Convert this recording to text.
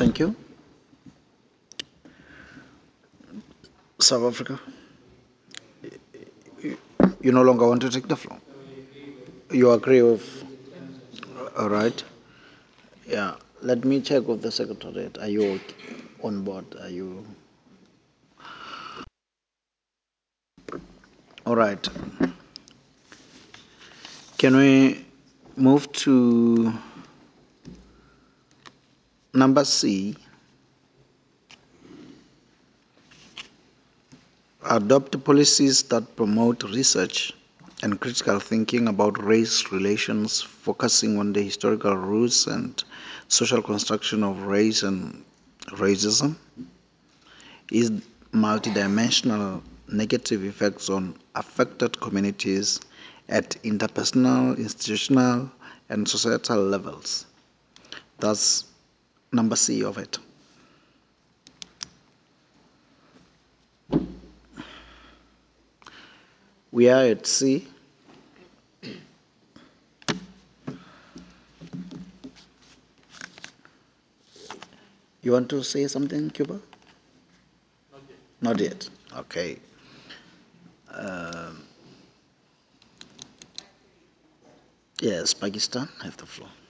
Thank you. South Africa, you no longer want to take the floor. You agree with? All right. Yeah. Let me check with the secretariat. Are you on board? Are you? All right. Can we move to number C? Adopt policies that promote research and critical thinking about race relations, focusing on the historical roots and social construction of race and racism. Is multidimensional negative effects on affected communities at interpersonal, institutional, and societal levels. That's number C of it. We are at C. You want to say something, Cuba? Not yet. Okay. Yes, Pakistan, have the floor.